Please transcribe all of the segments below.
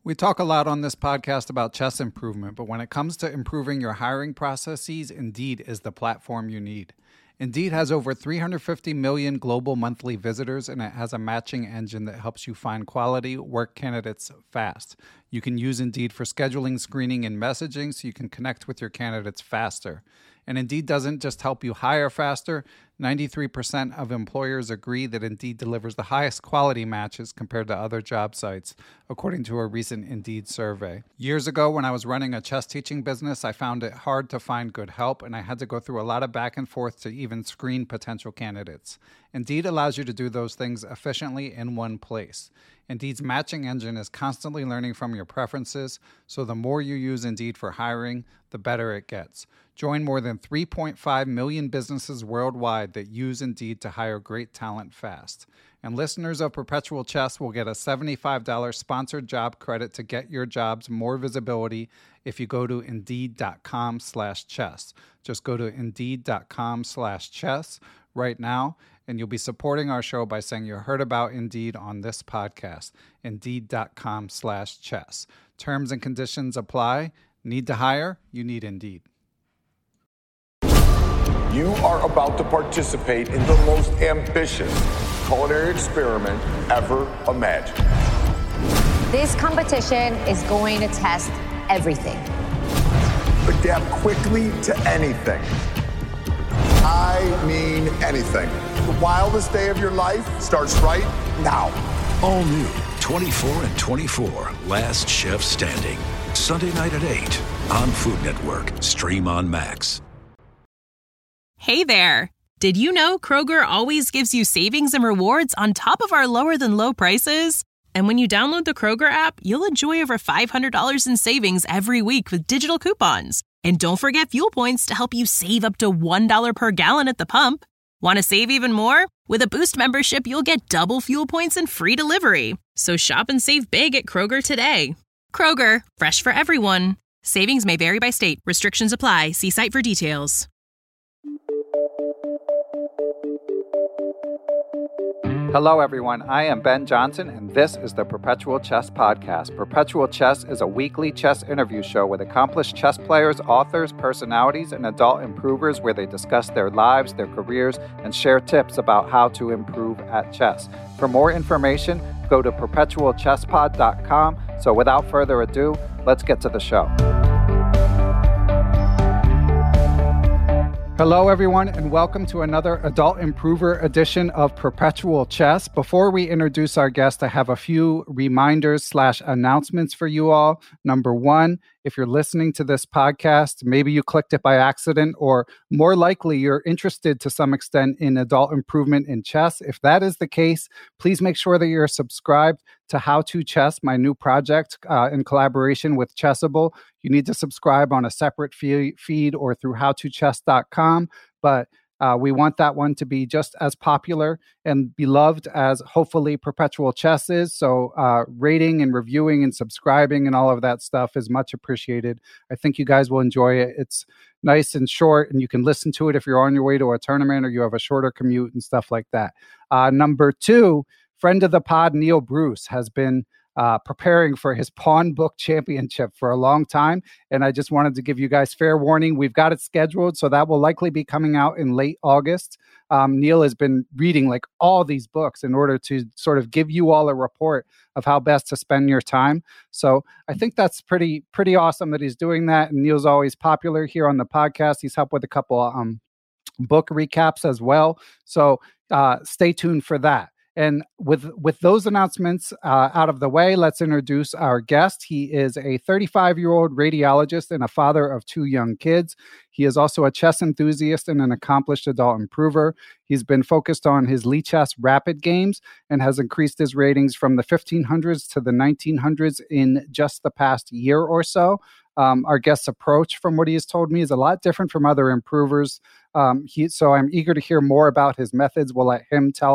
We talk a lot on this podcast about chess improvement, but when it comes to improving your hiring processes, Indeed is the platform you need. Indeed has over 350 million global monthly visitors, and it has a matching engine that helps you find quality work candidates fast. You can use Indeed for scheduling, screening, and messaging so you can connect with your candidates faster. And Indeed doesn't just help you hire faster. 93% of employers agree that Indeed delivers the highest quality matches compared to other job sites, according to a recent Indeed survey. Years ago, when I was running a chess teaching business, I found it hard to find good help, and I had to go through a lot of back and forth to even screen potential candidates. Indeed allows you to do those things efficiently in one place. Indeed's matching engine is constantly learning from your preferences, so the more you use Indeed for hiring, the better it gets. Join more than 3.5 million businesses worldwide that use Indeed to hire great talent fast. And listeners of Perpetual Chess will get a $75 sponsored job credit to get your jobs more visibility if you go to Indeed.com/chess. Just go to Indeed.com/chess right now, and you'll be supporting our show by saying you heard about Indeed on this podcast. Indeed.com/chess. Terms and conditions apply. Need to hire? You need Indeed. You are about to participate in the most ambitious culinary experiment ever imagined. This competition is going to test everything. Adapt quickly to anything. I mean anything. The wildest day of your life starts right now. All new 24 and 24, Last Chef Standing. Sunday night at 8 on Food Network. Stream on Max. Hey there! Did you know Kroger always gives you savings and rewards on top of our lower-than-low prices? And when you download the Kroger app, you'll enjoy over $500 in savings every week with digital coupons. And don't forget fuel points to help you save up to $1 per gallon at the pump. Want to save even more? With a Boost membership, you'll get double fuel points and free delivery. So shop and save big at Kroger today. Kroger, fresh for everyone. Savings may vary by state. Restrictions apply. See site for details. Hello, everyone. I am Ben Johnson, and this is the Perpetual Chess Podcast. Perpetual Chess is a weekly chess interview show with accomplished chess players, authors, personalities, and adult improvers where they discuss their lives, their careers, and share tips about how to improve at chess. For more information, go to perpetualchesspod.com. So without further ado, let's get to the show. Hello, everyone, and welcome to another Adult Improver edition of Perpetual Chess. Before we introduce our guest, I have a few reminders/announcements for you all. Number one, if you're listening to this podcast, maybe you clicked it by accident, or more likely you're interested to some extent in adult improvement in chess. If that is the case, please make sure that you're subscribed to How to Chess, my new project in collaboration with Chessable. You need to subscribe on a separate feed or through howtochess.com, but we want that one to be just as popular and beloved as hopefully Perpetual Chess is. So rating and reviewing and subscribing and all of that stuff is much appreciated. I think you guys will enjoy it. It's nice and short, and you can listen to it if you're on your way to a tournament or you have a shorter commute and stuff like that. Number two, friend of the pod, Neil Bruce, has been preparing for his Pawn Book Championship for a long time. And I just wanted to give you guys fair warning. We've got it scheduled, so that will likely be coming out in late August. Neil has been reading like all these books in order to sort of give you all a report of how best to spend your time. So I think that's pretty awesome that he's doing that. And Neil's always popular here on the podcast. He's helped with a couple book recaps as well. So stay tuned for that. And with those announcements out of the way, let's introduce our guest. He is a 35-year-old radiologist and a father of 2 young kids. He is also a chess enthusiast and an accomplished adult improver. He's been focused on his Lichess Rapid games and has increased his ratings from the 1500s to the 1900s in just the past year or so. Our guest's approach, from what he has told me, is a lot different from other improvers. So I'm eager to hear more about his methods. We'll let him tell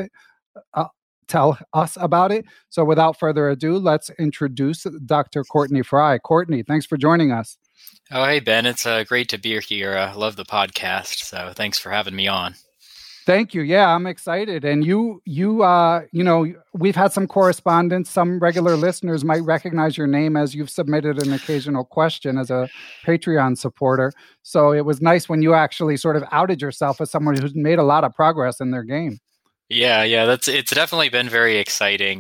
us about it. So without further ado, let's introduce Dr. Courtney Fry. Courtney, thanks for joining us. Oh, hey, Ben. It's great to be here. I love the podcast, so thanks for having me on. Thank you. Yeah, I'm excited. And we've had some correspondence. Some regular listeners might recognize your name as you've submitted an occasional question as a Patreon supporter. So it was nice when you actually sort of outed yourself as someone who's made a lot of progress in their game. Yeah, it's definitely been very exciting.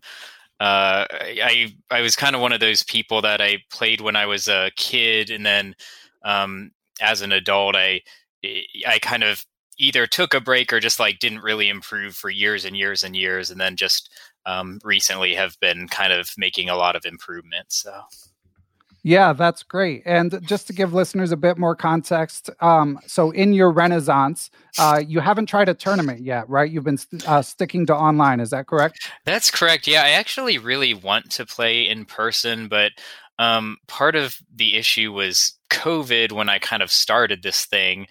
I was kind of one of those people that I played when I was a kid, and then as an adult, I kind of either took a break or just like didn't really improve for years and years and years, and then just recently have been kind of making a lot of improvements. So. Yeah, that's great. And just to give listeners a bit more context, so in your renaissance, you haven't tried a tournament yet, right? You've been sticking to online. Is that correct? That's correct. Yeah, I actually really want to play in person, but part of the issue was COVID when I kind of started this thing.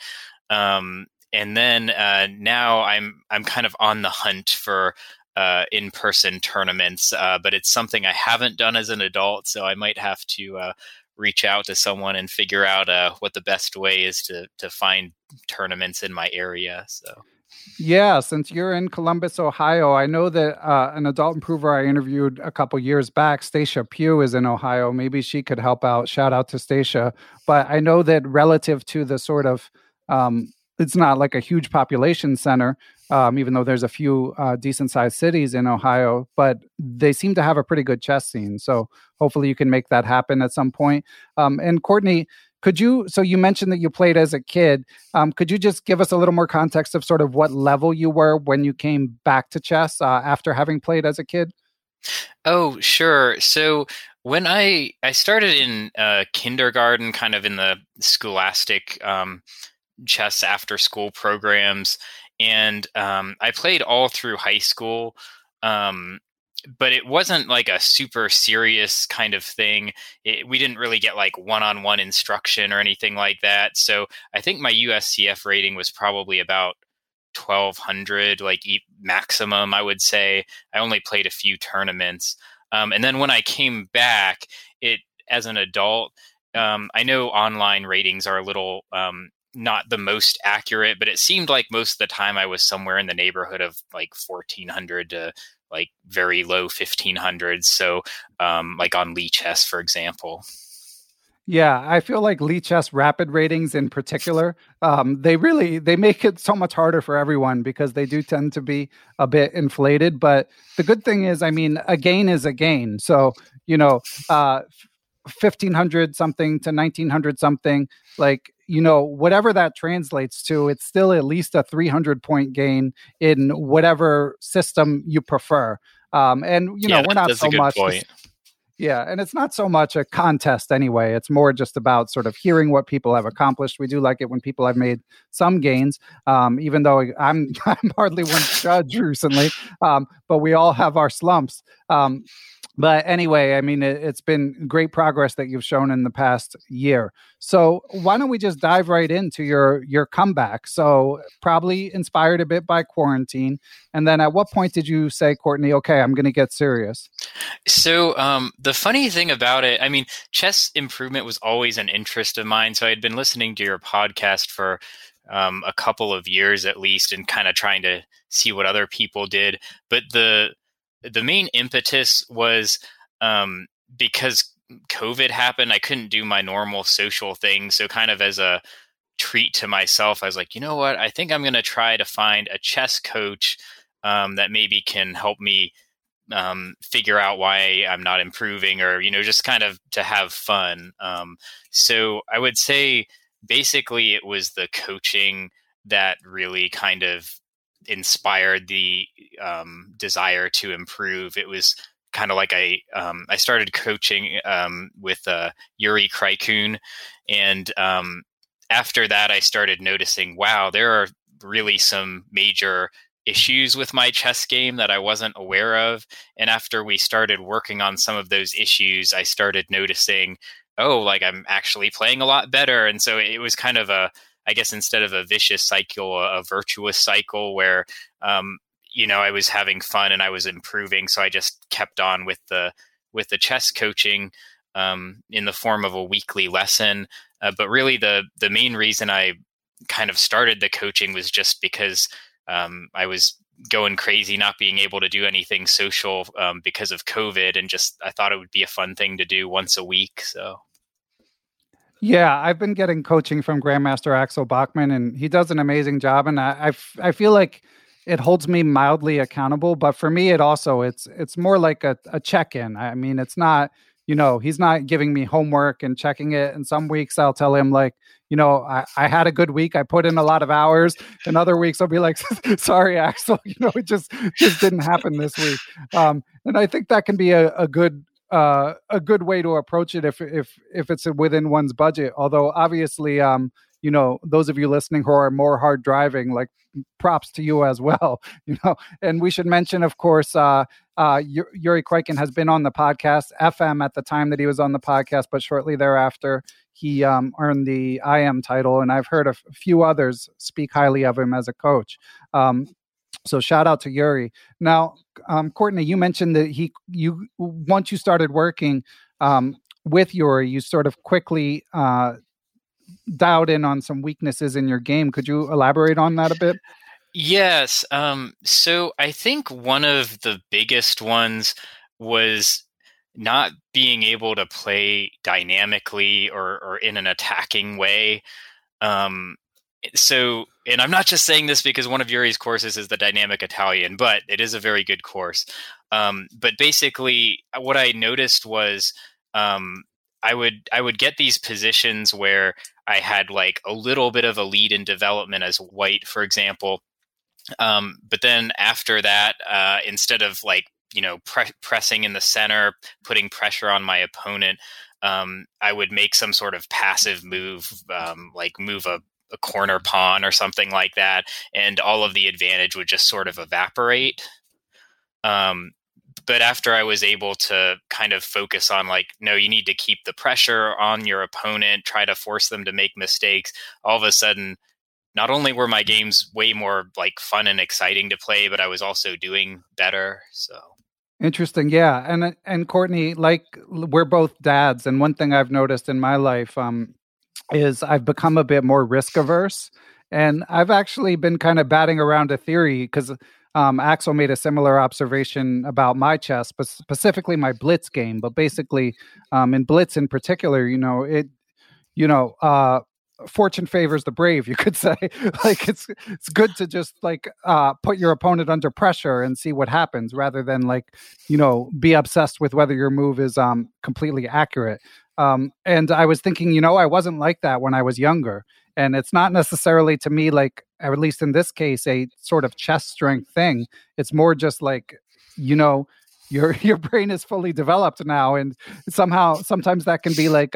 And then now I'm kind of on the hunt for in-person tournaments, but it's something I haven't done as an adult, so I might have to reach out to someone and figure out what the best way is to find tournaments in my area. So. Yeah, since you're in Columbus, Ohio, I know that an adult improver I interviewed a couple years back, Stacia Pugh, is in Ohio. Maybe she could help out. Shout out to Stacia. But I know that relative to the sort of it's not like a huge population center, even though there's a few decent-sized cities in Ohio, but they seem to have a pretty good chess scene. So hopefully you can make that happen at some point. And Courtney, so you mentioned that you played as a kid. Could you just give us a little more context of sort of what level you were when you came back to chess after having played as a kid? Oh, sure. So when I started in kindergarten, kind of in the scholastic chess after school programs, and I played all through high school, but it wasn't like a super serious kind of thing. We didn't really get like one-on-one instruction or anything like that. So I think my USCF rating was probably about 1,200, like maximum, I would say. I only played a few tournaments. And then when I came back, as an adult, I know online ratings are a little not the most accurate, but it seemed like most of the time I was somewhere in the neighborhood of like 1,400 to like very low 1,500s. So like on Lichess, for example. Yeah, I feel like Lichess rapid ratings in particular, they make it so much harder for everyone because they do tend to be a bit inflated. But the good thing is, I mean, a gain is a gain. So, 1,500 something to 1,900 something, like, whatever that translates to, it's still at least a 300-point gain in whatever system you prefer. And, we're not so much. Yeah, and it's not so much a contest anyway. It's more just about sort of hearing what people have accomplished. We do like it when people have made some gains, even though I'm hardly one to judge recently, but we all have our slumps. But anyway, I mean, it's been great progress that you've shown in the past year. So why don't we just dive right into your comeback? So probably inspired a bit by quarantine. And then at what point did you say, Courtney, okay, I'm going to get serious? So the funny thing about it, I mean, chess improvement was always an interest of mine. So I had been listening to your podcast for a couple of years at least and kind of trying to see what other people did. But the main impetus was because COVID happened. I couldn't do my normal social things. So kind of as a treat to myself, I was like, you know what? I think I'm going to try to find a chess coach that maybe can help me figure out why I'm not improving, or, just kind of to have fun. So I would say basically it was the coaching that really kind of inspired the desire to improve. It was kind of like I started coaching with Yuri Kraikun, and after that I started noticing, wow, there are really some major issues with my chess game that I wasn't aware of. And after we started working on some of those issues, I started noticing, like I'm actually playing a lot better. And so it was kind of I guess instead of a vicious cycle, a virtuous cycle where, I was having fun and I was improving. So I just kept on with the chess coaching in the form of a weekly lesson. But really the main reason I kind of started the coaching was just because I was going crazy, not being able to do anything social because of COVID, and just I thought it would be a fun thing to do once a week. So. Yeah, I've been getting coaching from Grandmaster Axel Bachman, and he does an amazing job. And I feel like it holds me mildly accountable. But for me, it's more like a check-in. I mean, it's not, he's not giving me homework and checking it. And some weeks I'll tell him like, I had a good week. I put in a lot of hours. And other weeks I'll be like, sorry, Axel, it just didn't happen this week. And I think that can be a good way to approach it if it's within one's budget. Although obviously, those of you listening who are more hard driving, like props to you as well. And we should mention, of course, Yuri Kreikin has been on the podcast, FM at the time that he was on the podcast, but shortly thereafter, he earned the IM title, and I've heard a few others speak highly of him as a coach. So shout out to Yuri. Now, Courtney, you mentioned that once you started working with Yuri, you sort of quickly dialed in on some weaknesses in your game. Could you elaborate on that a bit? Yes. So I think one of the biggest ones was not being able to play dynamically or in an attacking way. So, and I'm not just saying this because one of Yuri's courses is the Dynamic Italian, but it is a very good course. But basically, what I noticed was I would get these positions where I had like a little bit of a lead in development as white, for example. But then after that, instead of like, pressing in the center, putting pressure on my opponent, I would make some sort of passive move, like move a corner pawn or something like that, and all of the advantage would just sort of evaporate. But after I was able to kind of focus on like, no, you need to keep the pressure on your opponent, try to force them to make mistakes, all of a sudden, not only were my games way more like fun and exciting to play, but I was also doing better. So interesting. Yeah. And Courtney, like we're both dads, and one thing I've noticed in my life, is I've become a bit more risk averse, and I've actually been kind of batting around a theory because Axel made a similar observation about my chess, but specifically my blitz game. But basically, in blitz in particular, fortune favors the brave, you could say. Like it's good to just like put your opponent under pressure and see what happens, rather than like be obsessed with whether your move is completely accurate. And I was thinking, I wasn't like that when I was younger. And it's not necessarily to me, like, at least in this case, a sort of chess strength thing. It's more just like, your brain is fully developed now. And sometimes that can be like,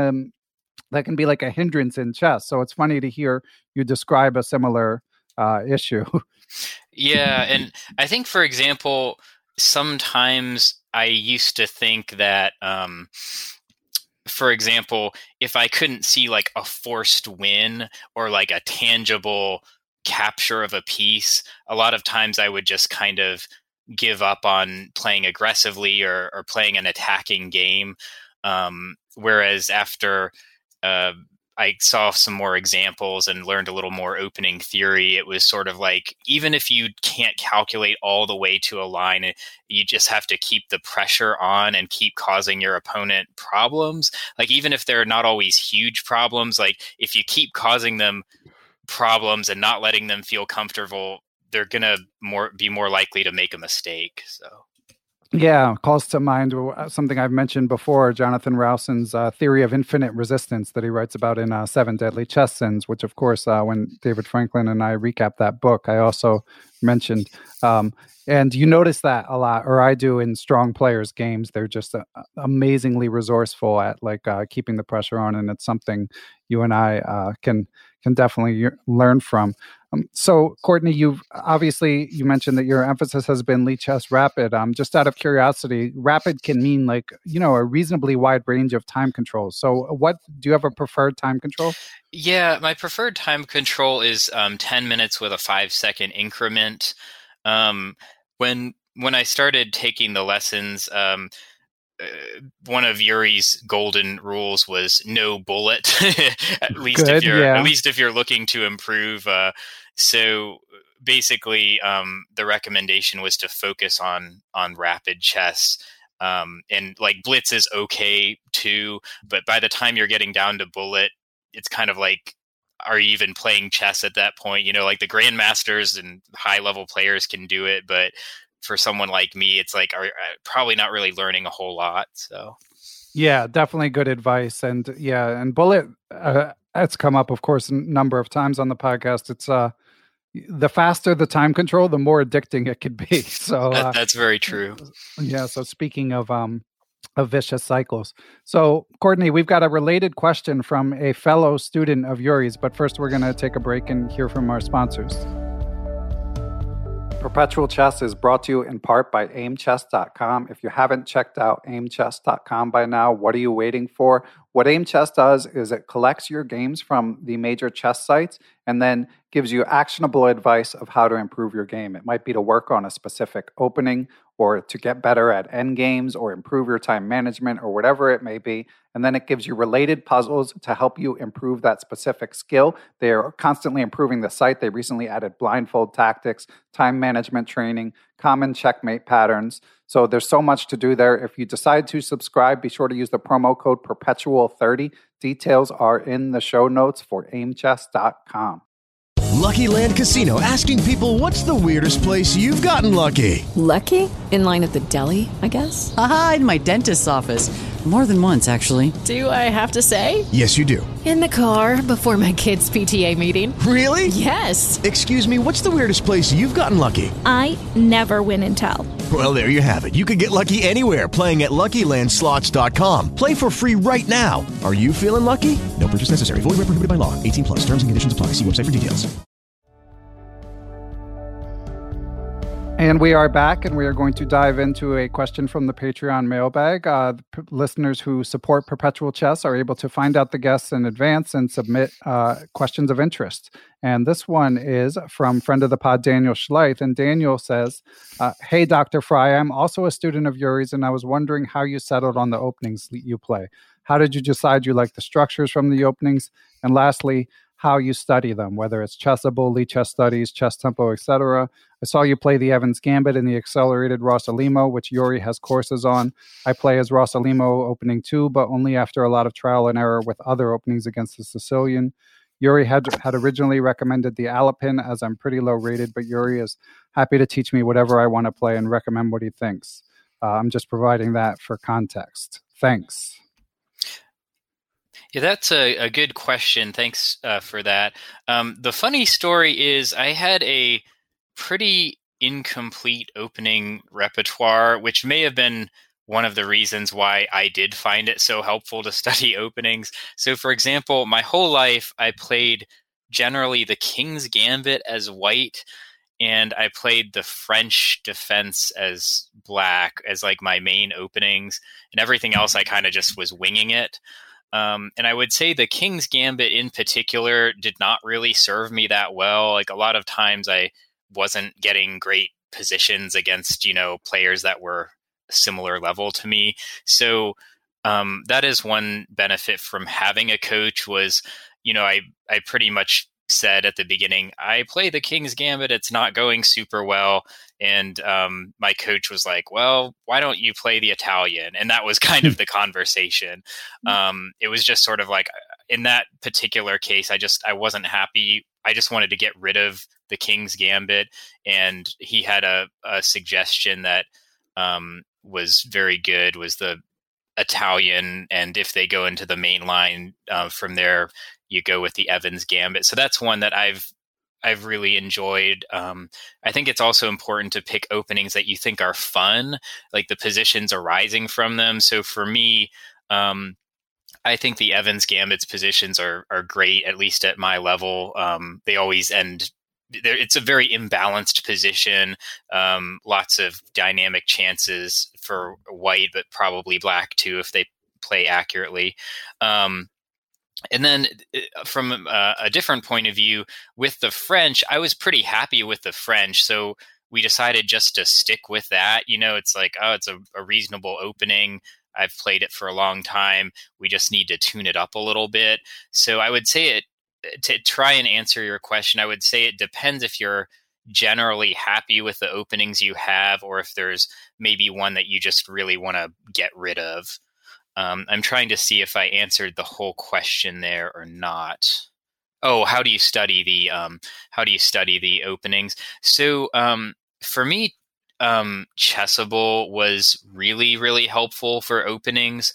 a hindrance in chess. So it's funny to hear you describe a similar issue. Yeah. And I think, for example, sometimes I used to think that, for example, if I couldn't see like a forced win or like a tangible capture of a piece, a lot of times I would just kind of give up on playing aggressively or playing an attacking game. Whereas after I saw some more examples and learned a little more opening theory, it was sort of like, even if you can't calculate all the way to a line, you just have to keep the pressure on and keep causing your opponent problems. Like, even if they're not always huge problems, like if you keep causing them problems and not letting them feel comfortable, they're going to be more likely to make a mistake. So. Yeah, calls to mind something I've mentioned before, Jonathan Rowson's theory of infinite resistance that he writes about in Seven Deadly Chess Sins, which, of course, when David Franklin and I recapped that book, I also mentioned. And you notice that a lot, or I do, in strong players' games. They're just amazingly resourceful at keeping the pressure on, and it's something you and I can definitely learn from. So, Courtney, you mentioned that your emphasis has been Lichess Rapid. Just out of curiosity, rapid can mean a reasonably wide range of time controls. So do you have a preferred time control? Yeah, my preferred time control is 10 minutes with a 5-second increment. When I started taking the lessons, one of Yuri's golden rules was no bullet. At least if you're looking to improve. So basically, the recommendation was to focus on rapid chess. And like blitz is okay too, but by the time you're getting down to bullet, it's kind of like, are you even playing chess at that point? Like the grandmasters and high level players can do it, but for someone like me, it's like, probably not really learning a whole lot. So yeah, definitely good advice. And yeah, and bullet, it's come up, of course, a number of times on the podcast. It's the faster the time control, the more addicting it could be. So that's very true. Yeah. So speaking of vicious cycles, so Courtney, we've got a related question from a fellow student of Yuri's, but first we're going to take a break and hear from our sponsors. Perpetual Chess is brought to you in part by aimchess.com. If you haven't checked out aimchess.com by now, what are you waiting for? What AimChess does is it collects your games from the major chess sites and then gives you actionable advice of how to improve your game. It might be to work on a specific opening or to get better at endgames or improve your time management or whatever it may be. And then it gives you related puzzles to help you improve that specific skill. They are constantly improving the site. They recently added blindfold tactics, time management training, common checkmate patterns. So there's so much to do there. If you decide to subscribe, be sure to use the promo code Perpetual30. Details are in the show notes for aimchess.com. Lucky Land Casino, asking people, what's the weirdest place you've gotten lucky? Lucky? In line at the deli, I guess? Aha, in my dentist's office. More than once, actually. Do I have to say? Yes, you do. In the car before my kids' PTA meeting. Really? Yes. Excuse me, what's the weirdest place you've gotten lucky? I never win and tell. Well, there you have it. You can get lucky anywhere, playing at LuckyLandSlots.com. Play for free right now. Are you feeling lucky? No purchase necessary. Void where prohibited by law. 18+. Terms and conditions apply. See website for details. And we are back, and we are going to dive into a question from the Patreon mailbag. Listeners who support Perpetual Chess are able to find out the guests in advance and submit questions of interest. And this one is from friend of the pod, Daniel Schleith. And Daniel says, hey, Dr. Fry, I'm also a student of Yuri's, and I was wondering how you settled on the openings you play. How did you decide you like the structures from the openings? And lastly, how you study them, whether it's Chessable, Lichess Studies, Chess Tempo, etc. I saw you play the Evans Gambit and the Accelerated Rossolimo, which Yuri has courses on. I play as Rossolimo opening 2, but only after a lot of trial and error with other openings against the Sicilian. Yuri had originally recommended the Alapin, as I'm pretty low rated, but Yuri is happy to teach me whatever I want to play and recommend what he thinks. I'm just providing that for context. Thanks. Yeah, that's a good question. Thanks for that. The funny story is I had a pretty incomplete opening repertoire, which may have been one of the reasons why I did find it so helpful to study openings. So, for example, my whole life I played generally the King's Gambit as white, and I played the French defense as black as like my main openings, and everything else I kind of just was winging it. And I would say the King's Gambit in particular did not really serve me that well. Like a lot of times I wasn't getting great positions against, players that were similar level to me. So that is one benefit from having a coach was, I pretty much said at the beginning, I play the King's Gambit. It's not going super well. And my coach was like, well, why don't you play the Italian? And that was kind of the conversation. It was just sort of like, in that particular case, I wasn't happy. I just wanted to get rid of the King's Gambit. And he had a suggestion that was very good, was the Italian. And if they go into the main line from there, you go with the Evans Gambit. So that's one that I've really enjoyed. I think it's also important to pick openings that you think are fun, like the positions arising from them. So for me, I think the Evans Gambit's positions are great, at least at my level. They always end. It's a very imbalanced position. Lots of dynamic chances for white, but probably black too if they play accurately. And then from a different point of view, with the French, I was pretty happy with the French. So we decided just to stick with that. It's like, it's a reasonable opening. I've played it for a long time. We just need to tune it up a little bit. So I would say to try and answer your question, I would say it depends if you're generally happy with the openings you have, or if there's maybe one that you just really want to get rid of. I'm trying to see if I answered the whole question there or not. Oh, how do you study the openings? So for me, Chessable was really, really helpful for openings.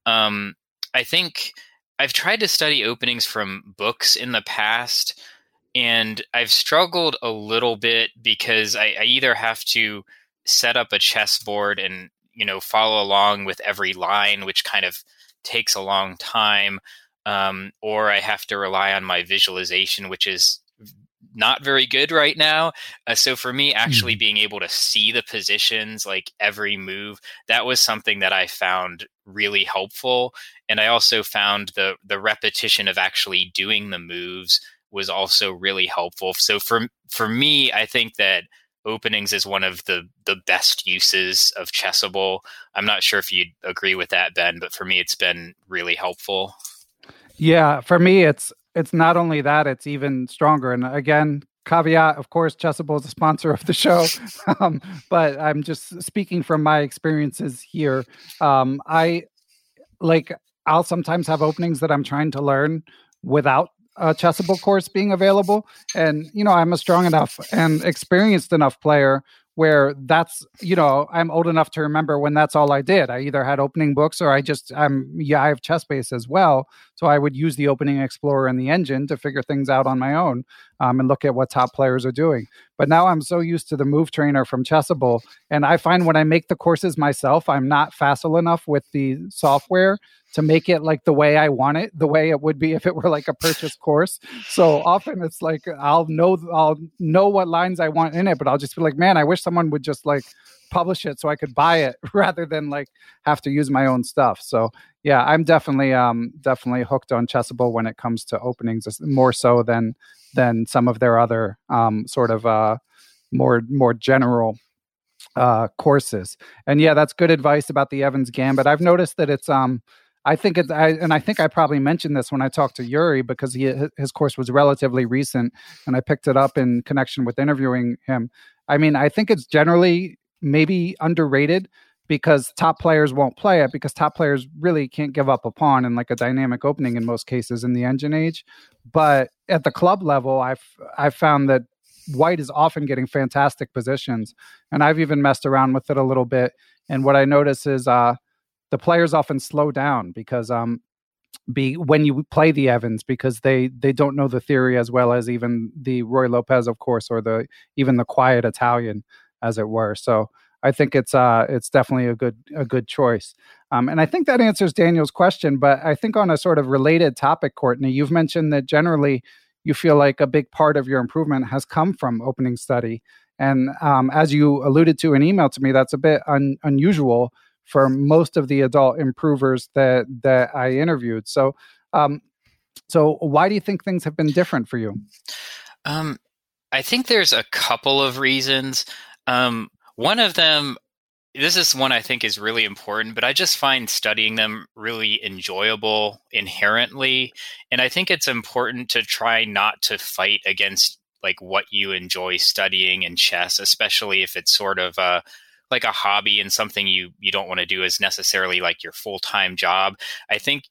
I think I've tried to study openings from books in the past, and I've struggled a little bit because I either have to set up a chessboard and, follow along with every line, which kind of takes a long time, or I have to rely on my visualization, which is not very good right now. So for me, actually being able to see the positions, like every move, that was something that I found really helpful. And I also found the repetition of actually doing the moves was also really helpful. So for me, I think that openings is one of the best uses of Chessable. I'm not sure if you'd agree with that, Ben, but for me, it's been really helpful. Yeah, for me, it's not only that, it's even stronger. And again, caveat, of course, Chessable is a sponsor of the show, but I'm just speaking from my experiences here. I'll sometimes have openings that I'm trying to learn without a Chessable course being available. And, I'm a strong enough and experienced enough player where that's, I'm old enough to remember when that's all I did. I either had opening books or I have ChessBase as well. So I would use the Opening Explorer and the engine to figure things out on my own and look at what top players are doing. But now I'm so used to the Move Trainer from Chessable. And I find when I make the courses myself, I'm not facile enough with the software to make it like the way I want it, the way it would be if it were like a purchase course. So often it's like I'll know what lines I want in it, but I'll just be like, man, I wish someone would just like publish it so I could buy it rather than like have to use my own stuff. So yeah, I'm definitely hooked on Chessable when it comes to openings, more so than some of their other more general courses. And yeah, that's good advice about the Evans Gambit. I've noticed that it's I think I probably mentioned this when I talked to Yuri, because his course was relatively recent and I picked it up in connection with interviewing him. I mean, I think it's generally maybe underrated because top players won't play it, because top players really can't give up a pawn in like a dynamic opening in most cases in the engine age. But at the club level, I've found that white is often getting fantastic positions, and I've even messed around with it a little bit. And what I notice is the players often slow down because when you play the Evans, because they don't know the theory as well as even the Roy Lopez, of course, or even the quiet Italian, as it were. So I think it's definitely a good choice. And I think that answers Daniel's question. But I think on a sort of related topic, Courtney, you've mentioned that generally you feel like a big part of your improvement has come from opening study. And as you alluded to in email to me, that's a bit unusual for most of the adult improvers that I interviewed. So why do you think things have been different for you? I think there's a couple of reasons. One of them, this is one I think is really important, but I just find studying them really enjoyable inherently. And I think it's important to try not to fight against like what you enjoy studying in chess, especially if it's sort of like a hobby and something you don't want to do as necessarily like your full-time job. I think,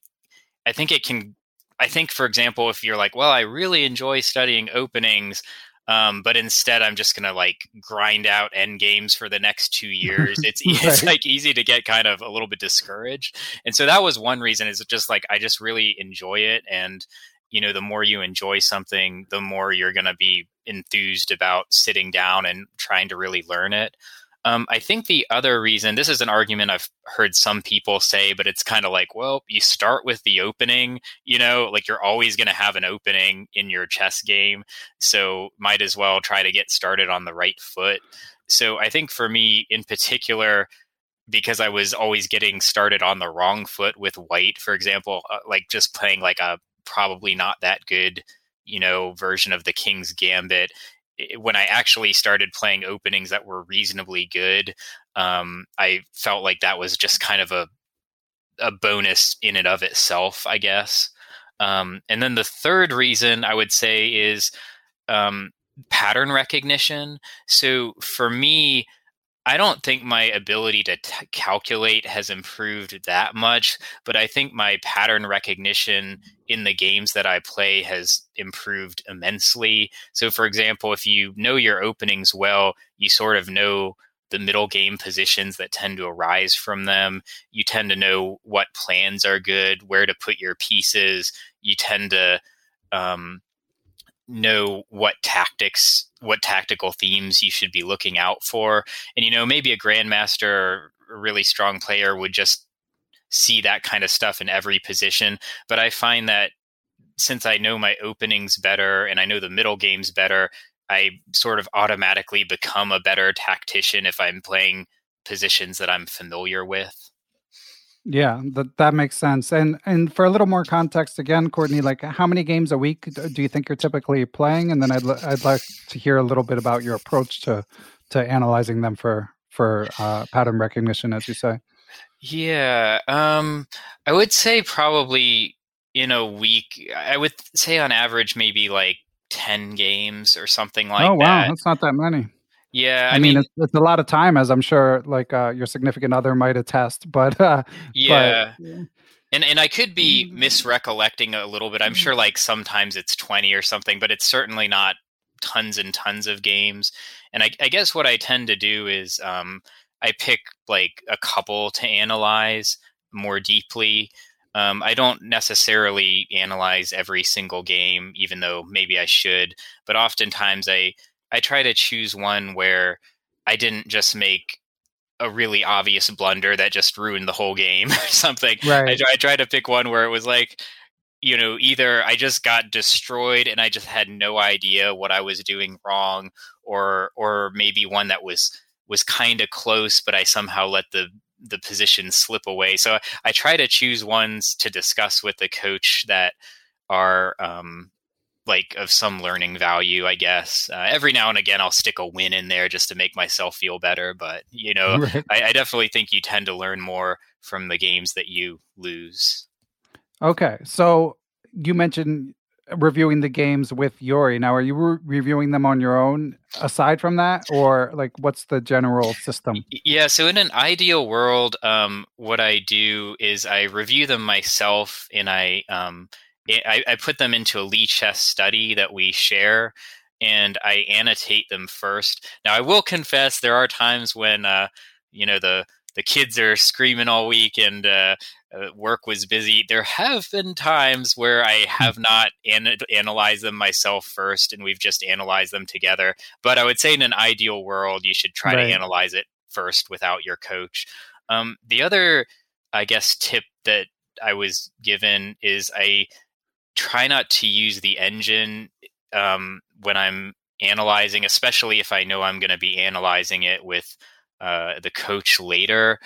for example, if you're like, well, I really enjoy studying openings, but instead I'm just going to like grind out end games for the next 2 years. It's like easy to get kind of a little bit discouraged. And so that was one reason, is just like, I just really enjoy it. And, the more you enjoy something, the more you're going to be enthused about sitting down and trying to really learn it. I think the other reason, this is an argument I've heard some people say, but it's kind of like, well, you start with the opening, like you're always going to have an opening in your chess game. So might as well try to get started on the right foot. So I think for me in particular, because I was always getting started on the wrong foot with white, for example, like just playing like a probably not that good, version of the King's Gambit, when I actually started playing openings that were reasonably good, I felt like that was just kind of a bonus in and of itself, I guess. And then the third reason I would say is pattern recognition. So for me, I don't think my ability to calculate has improved that much, but I think my pattern recognition in the games that I play has improved immensely. So for example, if you know your openings well, you sort of know the middle game positions that tend to arise from them. You tend to know what plans are good, where to put your pieces. You tend to know what tactical themes you should be looking out for. And, maybe a grandmaster or a really strong player would just see that kind of stuff in every position. But I find that since I know my openings better and I know the middle games better, I sort of automatically become a better tactician if I'm playing positions that I'm familiar with. Yeah, that makes sense. And for a little more context, again, Courtney, like how many games a week do you think you're typically playing? And then I'd like to hear a little bit about your approach to analyzing them for pattern recognition, as you say. Yeah, I would say probably in a week, I would say on average maybe like 10 games or something like that. Oh, wow, that's not that many. Yeah, I mean it's a lot of time, as I'm sure like your significant other might attest. But yeah. And I could be misrecollecting a little bit. I'm sure like sometimes it's 20 or something, but it's certainly not tons and tons of games. And I guess what I tend to do is I pick like a couple to analyze more deeply. I don't necessarily analyze every single game, even though maybe I should. But oftentimes I try to choose one where I didn't just make a really obvious blunder that just ruined the whole game or something. Right. I try to pick one where it was like, either I just got destroyed and I just had no idea what I was doing wrong, or maybe one that was kind of close, but I somehow let the position slip away. So I try to choose ones to discuss with the coach that are like of some learning value, I guess. Every now and again, I'll stick a win in there just to make myself feel better. But, Right. I definitely think you tend to learn more from the games that you lose. Okay. So you mentioned reviewing the games with Yuri. Now, are you reviewing them on your own aside from that? Or like, what's the general system? Yeah. So in an ideal world, what I do is I review them myself and I put them into a Lichess study that we share, and I annotate them first. Now, I will confess there are times when, the kids are screaming all week and work was busy. There have been times where I have not analyzed them myself first, and we've just analyzed them together. But I would say in an ideal world, you should try to analyze it first without your coach. The other, I guess, tip that I was given is I try not to use the engine when I'm analyzing, especially if I know I'm going to be analyzing it with the coach later.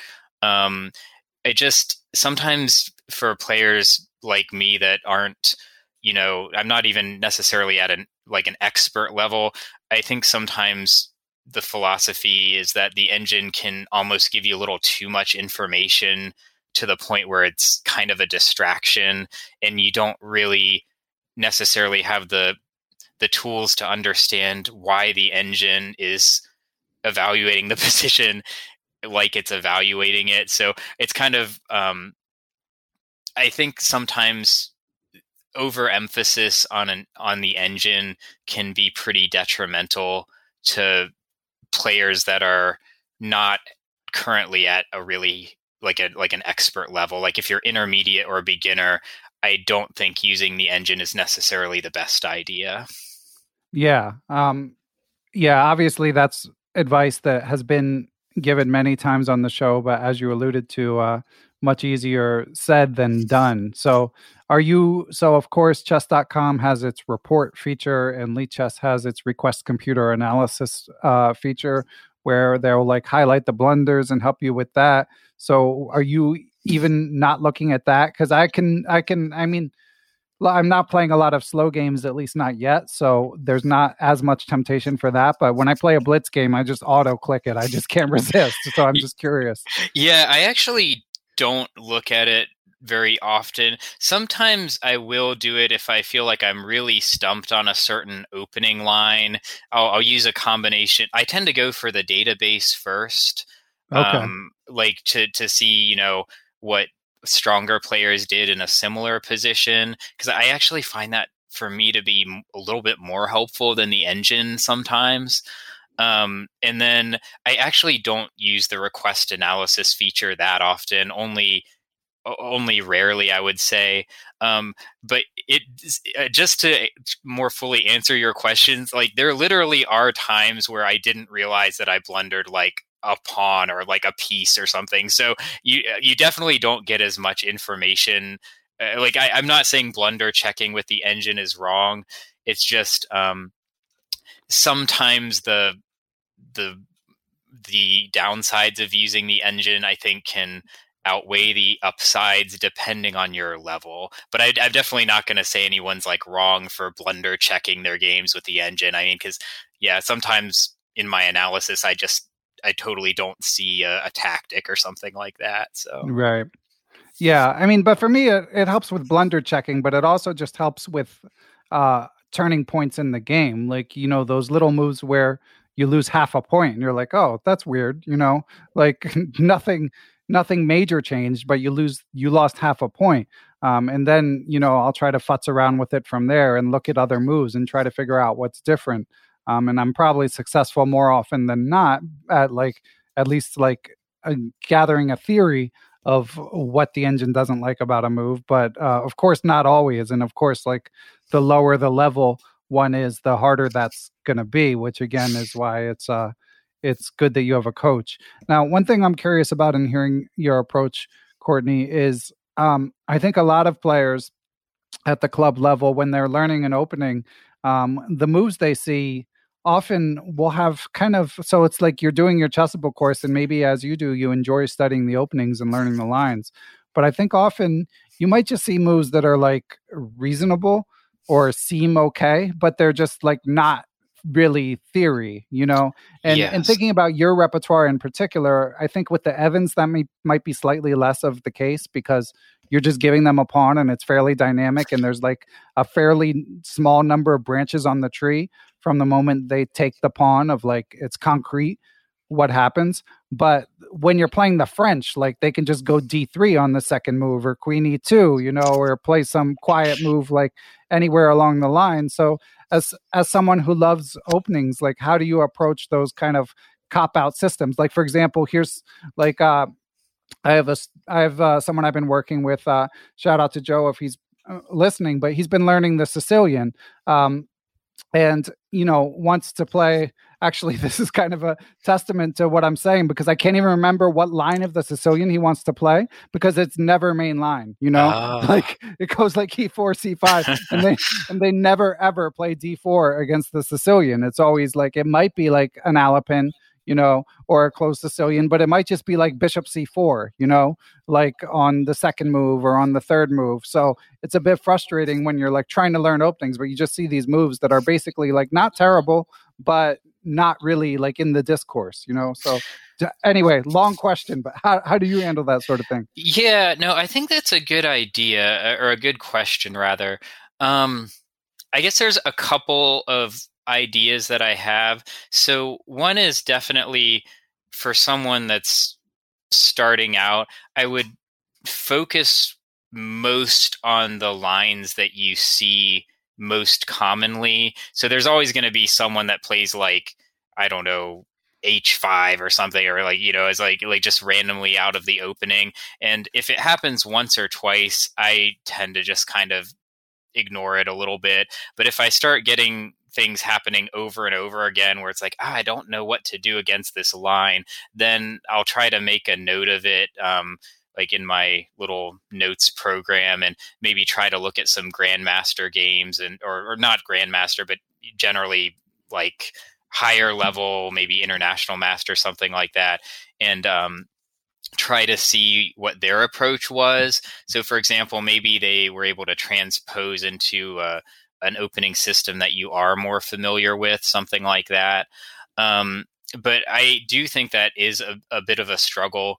It just sometimes for players like me that aren't, I'm not even necessarily at an expert level. I think sometimes the philosophy is that the engine can almost give you a little too much information to the point where it's kind of a distraction, and you don't really necessarily have the tools to understand why the engine is evaluating the position like it's evaluating it. So it's kind of, I think sometimes overemphasis on the engine can be pretty detrimental to players that are not currently at a really like an expert level. Like if you're intermediate or a beginner, I don't think using the engine is necessarily the best idea. Yeah. Obviously that's advice that has been given many times on the show, but as you alluded to, much easier said than done. So of course, chess.com has its report feature, and Lichess has its request computer analysis feature, where they'll like highlight the blunders and help you with that. So are you even not looking at that? Because I mean, I'm not playing a lot of slow games, at least not yet. So there's not as much temptation for that. But when I play a blitz game, I just auto click it. I just can't resist. So I'm just curious. Yeah, I actually don't look at it very often. Sometimes I will do it if I feel like I'm really stumped on a certain opening line. I'll use a combination. I tend to go for the database first, Okay. like to see, what stronger players did in a similar position. Because I actually find that for me to be a little bit more helpful than the engine sometimes. And then I actually don't use the request analysis feature that often, only rarely, I would say. But it just to more fully answer your questions, like there literally are times where I didn't realize that I blundered like a pawn or like a piece or something. So you definitely don't get as much information. Like I'm not saying blunder checking with the engine is wrong. It's just sometimes the downsides of using the engine, I think, can outweigh the upsides depending on your level. But I'm definitely not going to say anyone's like wrong for blunder checking their games with the engine. I mean, because sometimes in my analysis, I totally don't see a tactic or something like that. So Right. Yeah. I mean, but for me, it helps with blunder checking, but it also just helps with turning points in the game. Like, those little moves where you lose half a point and you're like, oh, that's weird. Like nothing major changed, but you lost half a point. And then, I'll try to futz around with it from there and look at other moves and try to figure out what's different. And I'm probably successful more often than not at least gathering a theory of what the engine doesn't like about a move. But of course, not always. And of course, like the lower the level one is, the harder that's going to be, which again is why it's good that you have a coach. Now, one thing I'm curious about in hearing your approach, Courtney, is I think a lot of players at the club level, when they're learning an opening, the moves they see often will have so it's like you're doing your chessable course, and maybe as you do, you enjoy studying the openings and learning the lines. But I think often you might just see moves that are like reasonable or seem okay, but they're just like not really theory, and Yes. And thinking about your repertoire in particular, I think with the Evans that might be slightly less of the case, because you're just giving them a pawn and it's fairly dynamic, and there's like a fairly small number of branches on the tree from the moment they take the pawn, of like it's concrete what happens. But when you're playing the French, like they can just go D3 on the second move, or Queen E2, or play some quiet move like anywhere along the line. So as someone who loves openings, like how do you approach those kind of cop-out systems? Like, for example, here's like I have someone I've been working with, shout out to Joe if he's listening, but he's been learning the Sicilian, and wants to play. Actually, this is kind of a testament to what I'm saying, because I can't even remember what line of the Sicilian he wants to play, because it's never main line, like it goes like E4, C5, and they never ever play D4 against the Sicilian. It's always like, it might be like an Alapin, or a closed Sicilian, but it might just be like Bishop C4, like on the second move or on the third move. So it's a bit frustrating when you're like trying to learn openings, but you just see these moves that are basically like not terrible, but not really like in the discourse, So anyway, long question, but how do you handle that sort of thing? Yeah, no, I think that's a good idea, or a good question rather. I guess there's a couple of ideas that I have. So one is definitely for someone that's starting out, I would focus most on the lines that you see most commonly. So there's always going to be someone that plays like, I don't know, H5 or something, or like, is like just randomly out of the opening. And if it happens once or twice, I tend to just kind of ignore it a little bit. But if I start getting things happening over and over again where it's like, I don't know what to do against this line, then I'll try to make a note of it, like in my little notes program, and maybe try to look at some Grandmaster games, and or not Grandmaster, but generally like higher level, maybe International Master, something like that, and try to see what their approach was. So for example, maybe they were able to transpose into an opening system that you are more familiar with, something like that. But I do think that is a bit of a struggle.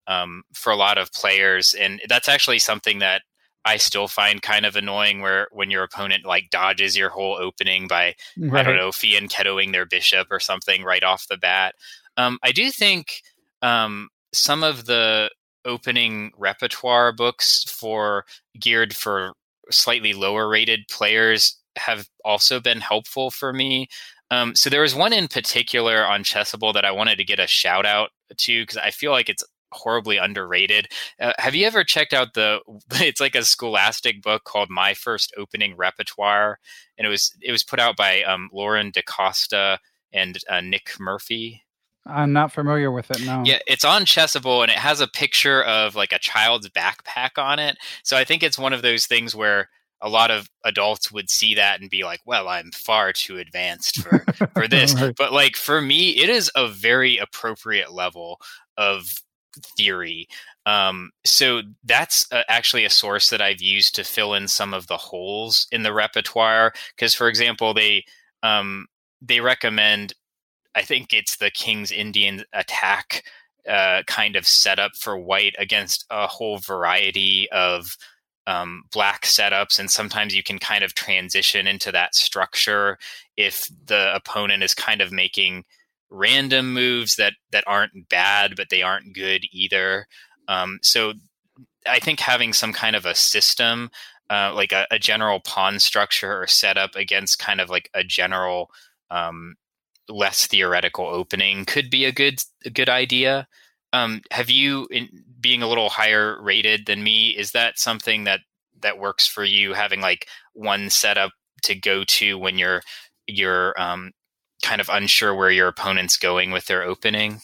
for a lot of players. And that's actually something that I still find kind of annoying, where when your opponent like dodges your whole opening by, I don't know, fianchettoing their bishop or something right off the bat. I do think some of the opening repertoire books geared for slightly lower rated players have also been helpful for me. So there was one in particular on Chessable that I wanted to get a shout out to, because I feel like it's horribly underrated. Have you ever checked out it's like a Scholastic book called My First Opening Repertoire, and it was put out by Lauren DaCosta and Nick Murphy. I'm not familiar with it, no. Yeah, it's on Chessable, and it has a picture of like a child's backpack on it. So I think it's one of those things where a lot of adults would see that and be like, well, I'm far too advanced for this. Right. But like for me, it is a very appropriate level of theory. So that's actually a source that I've used to fill in some of the holes in the repertoire. Because, for example, they recommend, I think it's the King's Indian attack kind of setup for white against a whole variety of black setups. And sometimes you can kind of transition into that structure if the opponent is kind of making random moves that aren't bad, but they aren't good either. So I think having some kind of a system, like a general pawn structure or setup against kind of like a general less theoretical opening could be a good idea. Have you, being a little higher rated than me, is that something that works for you, having like one setup to go to when you're kind of unsure where your opponent's going with their opening?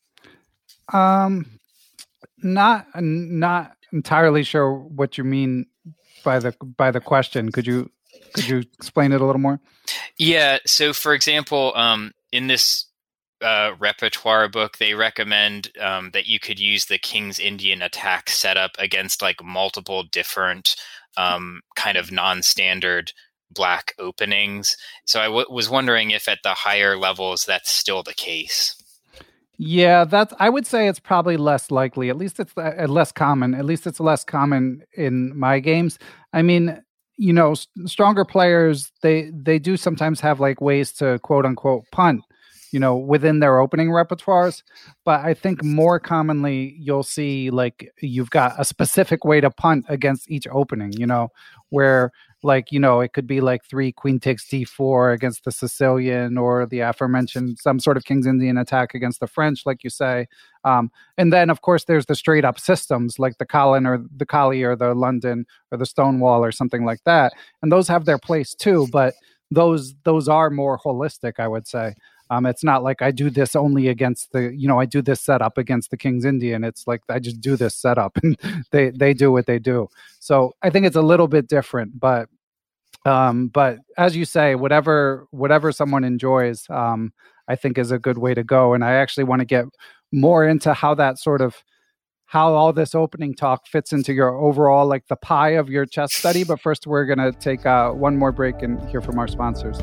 Not entirely sure what you mean by the question. Could you explain it a little more? Yeah. So, for example, in this repertoire book, they recommend that you could use the King's Indian attack setup against like multiple different kind of non-standard black openings. So I was wondering if at the higher levels that's still the case. Yeah, I would say it's probably less likely. At least it's less common. At least it's less common in my games. I mean, you know, stronger players, they do sometimes have like ways to quote unquote punt, you know, within their opening repertoires. But I think more commonly you'll see like you've got a specific way to punt against each opening, you know, where like, you know, it could be like 3 queen takes d4 against the Sicilian, or the aforementioned some sort of King's Indian attack against the French, like you say. And then, of course, there's the straight up systems like the Colin or the Kali or the London or the Stonewall or something like that. And those have their place too, but those are more holistic, I would say. It's not like I do this only against I do this setup against the King's Indian. It's like I just do this setup and they do what they do. So I think it's a little bit different, but as you say, whatever someone enjoys, I think is a good way to go. And I actually want to get more into how all this opening talk fits into your overall, like the pie of your chess study. But first, we're going to take one more break and hear from our sponsors.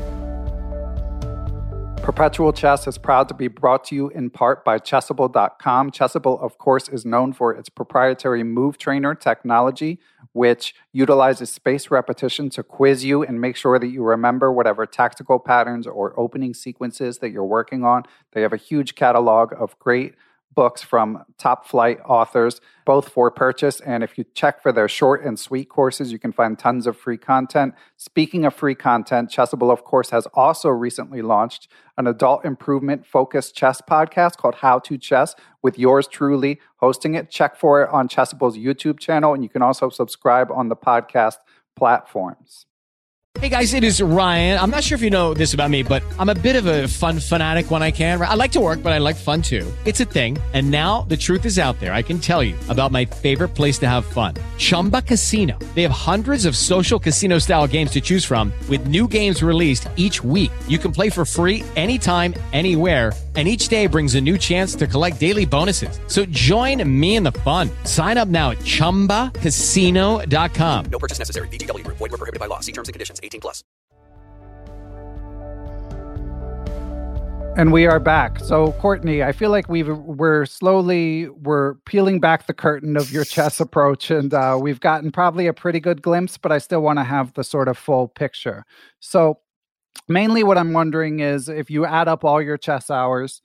Perpetual Chess is proud to be brought to you in part by Chessable.com. Chessable, of course, is known for its proprietary Move Trainer technology, which utilizes spaced repetition to quiz you and make sure that you remember whatever tactical patterns or opening sequences that you're working on. They have a huge catalog of great books from top flight authors, both for purchase. And if you check for their short and sweet courses, you can find tons of free content. Speaking of free content, Chessable, of course, has also recently launched an adult improvement focused chess podcast called How to Chess, with yours truly hosting it. Check for it on Chessable's YouTube channel, and you can also subscribe on the podcast platforms. Hey guys, it is Ryan. I'm not sure if you know this about me, but I'm a bit of a fun fanatic when I can. I like to work, but I like fun too. It's a thing. And now the truth is out there. I can tell you about my favorite place to have fun. Chumba Casino. They have hundreds of social casino style games to choose from, with new games released each week. You can play for free anytime, anywhere. And each day brings a new chance to collect daily bonuses. So join me in the fun. Sign up now at ChumbaCasino.com. No purchase necessary. VGW Group. Void where prohibited by law. See terms and conditions. 18+. And we are back. So, Courtney, I feel like we're peeling back the curtain of your chess approach, and we've gotten probably a pretty good glimpse, but I still want to have the sort of full picture. So, mainly what I'm wondering is if you add up all your chess hours,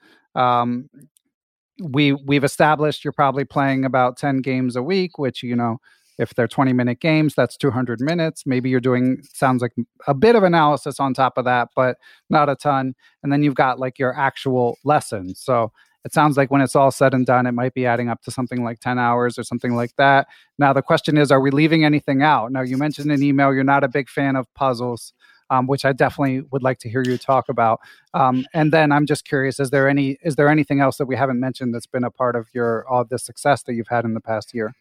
we've established you're probably playing about 10 games a week, which, if they're 20-minute games, that's 200 minutes. Maybe you're doing, sounds like a bit of analysis on top of that, but not a ton. And then you've got like your actual lessons. So it sounds like when it's all said and done, it might be adding up to something like 10 hours or something like that. Now, the question is, are we leaving anything out? Now, you mentioned in email, you're not a big fan of puzzles, which I definitely would like to hear you talk about. And then I'm just curious, is there anything else that we haven't mentioned that's been a part of all the success that you've had in the past year?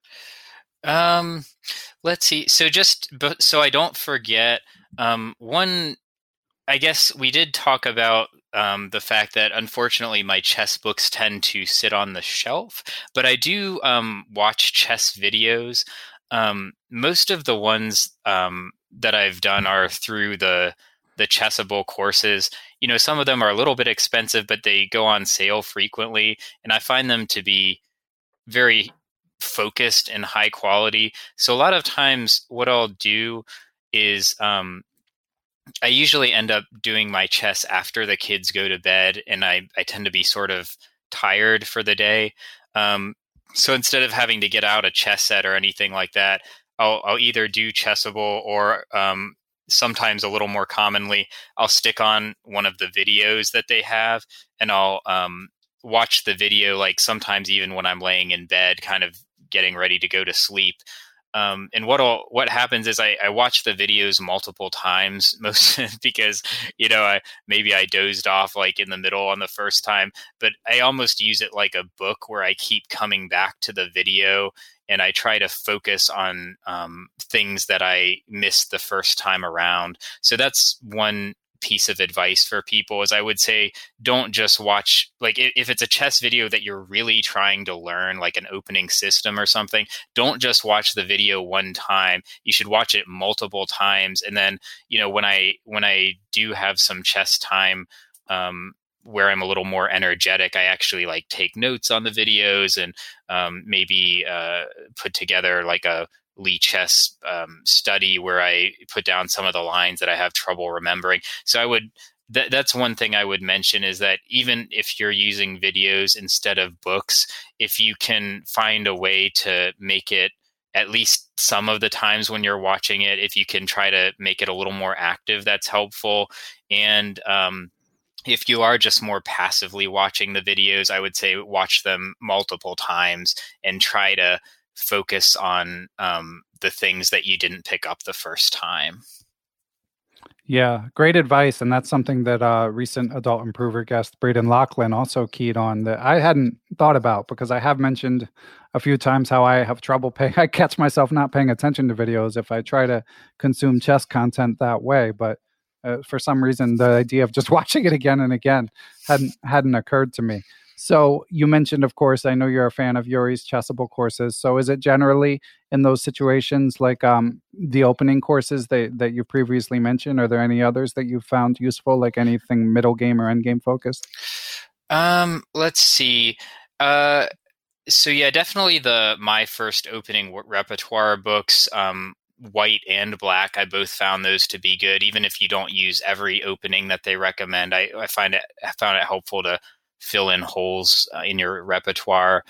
Let's see. So so I don't forget, one, I guess we did talk about the fact that unfortunately my chess books tend to sit on the shelf, but I do watch chess videos. Most of the ones that I've done are through the Chessable courses. Some of them are a little bit expensive, but they go on sale frequently, and I find them to be very focused and high quality. So a lot of times what I'll do is I usually end up doing my chess after the kids go to bed, and I tend to be sort of tired for the day. So instead of having to get out a chess set or anything like that, I'll either do Chessable or sometimes a little more commonly, I'll stick on one of the videos that they have, and I'll watch the video, like sometimes even when I'm laying in bed, kind of getting ready to go to sleep. And what happens is I watch the videos multiple times, most because, maybe I dozed off like in the middle on the first time, but I almost use it like a book where I keep coming back to the video and I try to focus on things that I missed the first time around. So that's one piece of advice for people, is I would say, don't just watch, like if it's a chess video that you're really trying to learn, like an opening system or something, don't just watch the video one time. You should watch it multiple times. And then, when I do have some chess time, where I'm a little more energetic, I actually like take notes on the videos and maybe put together like a Lichess study where I put down some of the lines that I have trouble remembering. So that's one thing I would mention, is that even if you're using videos instead of books, if you can find a way to make it, at least some of the times when you're watching it, if you can try to make it a little more active, that's helpful. And if you are just more passively watching the videos, I would say watch them multiple times and try to focus on the things that you didn't pick up the first time. Yeah, great advice. And that's something that recent Adult Improver guest Braden Laughlin also keyed on, that I hadn't thought about, because I have mentioned a few times how I have trouble I catch myself not paying attention to videos if I try to consume chess content that way. But for some reason, the idea of just watching it again and again hadn't occurred to me. So you mentioned, of course, I know you're a fan of Yuri's Chessable courses. So is it generally in those situations like the opening courses that you previously mentioned? Are there any others that you've found useful, like anything middle game or end game focused? Let's see. So yeah, definitely my first opening repertoire books, White and Black, I both found those to be good. Even if you don't use every opening that they recommend, I found it helpful to fill in holes in your repertoire.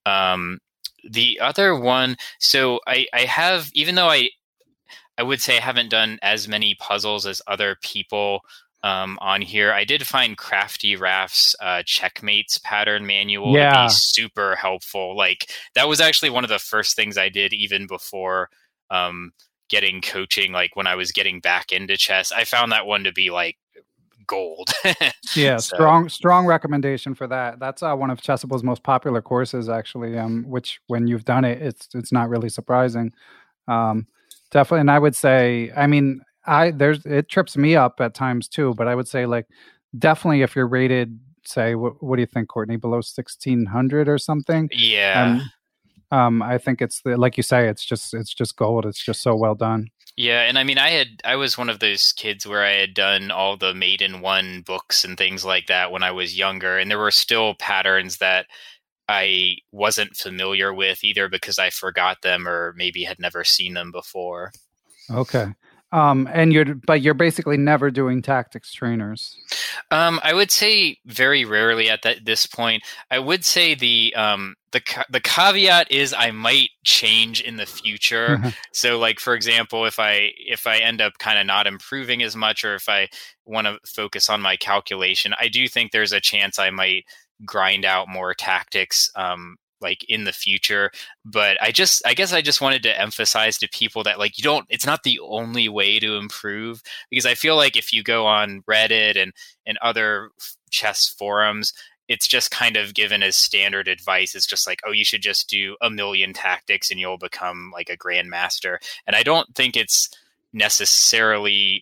The other one, so I have, even though I would say I haven't done as many puzzles as other people on here, I did find Crafty Raph's Checkmates pattern manual to be super helpful. Like that was actually one of the first things I did even before getting coaching. Like when I was getting back into chess, I found that one to be like gold. Yeah, strong recommendation for that. That's one of Chessable's most popular courses, actually. Which when you've done it, it's not really surprising. Definitely, and I would say, I mean, it trips me up at times too. But I would say, like, definitely if you're rated, say, what do you think, Courtney, below 1600 or something? Yeah. I think it's like you say, it's just gold. It's just so well done. Yeah, and I mean, I was one of those kids where I had done all the Made in One books and things like that when I was younger, and there were still patterns that I wasn't familiar with either because I forgot them or maybe had never seen them before. Okay. And you're basically never doing tactics trainers. I would say very rarely at this point. I would say the caveat is I might change in the future. So, like, for example, if I end up kind of not improving as much, or if I want to focus on my calculation, I do think there's a chance I might grind out more tactics like in the future. But I guess I just wanted to emphasize to people that, like, it's not the only way to improve, because I feel like if you go on Reddit and other chess forums, it's just kind of given as standard advice. It's just like, oh, you should just do 1,000,000 tactics and you'll become like a grandmaster. And I don't think it's necessarily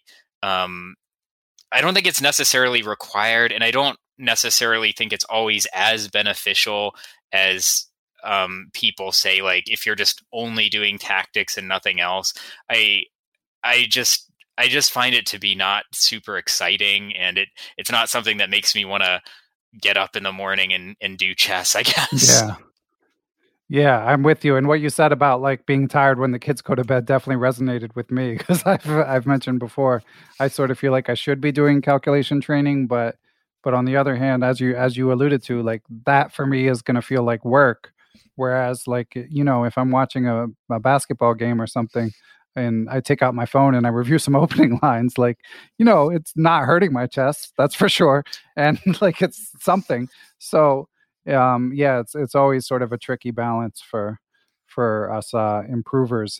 required, and I don't necessarily think it's always as beneficial as people say. Like, if you're just only doing tactics and nothing else, I just find it to be not super exciting, and it's not something that makes me want to get up in the morning and do chess, I guess. Yeah, I'm with you. And what you said about like being tired when the kids go to bed definitely resonated with me, because I've mentioned before, I sort of feel like I should be doing calculation training, but on the other hand, as you alluded to, like, that for me is going to feel like work. Whereas, like, if I'm watching a basketball game or something, and I take out my phone and I review some opening lines, like, it's not hurting my chest, that's for sure, and like, it's something. So it's always sort of a tricky balance for us improvers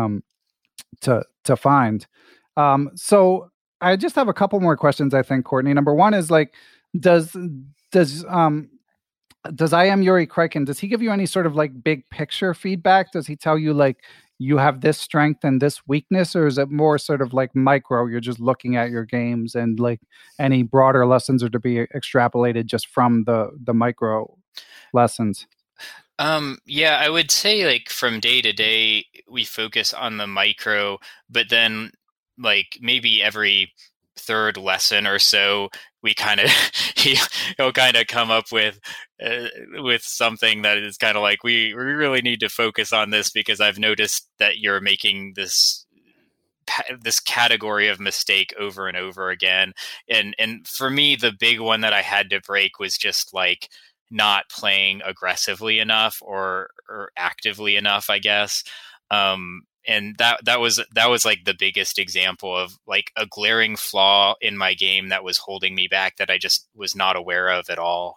to find. So I just have a couple more questions, I think, Courtney. Number one is, like, does I Am Yuri Kreikin, does he give you any sort of like big picture feedback? Does he tell you, like, you have this strength and this weakness, or is it more sort of like micro? You're just looking at your games, and like any broader lessons are to be extrapolated just from the micro lessons? Yeah, I would say, like, from day to day, we focus on the micro, but then, like, maybe every third lesson or so, we kind of he'll kind of come up with something that is kind of like, we really need to focus on this, because I've noticed that you're making this category of mistake over and over again. And for me, the big one that I had to break was just like not playing aggressively enough or actively enough, I guess. And that was like the biggest example of like a glaring flaw in my game that was holding me back, that I just was not aware of at all.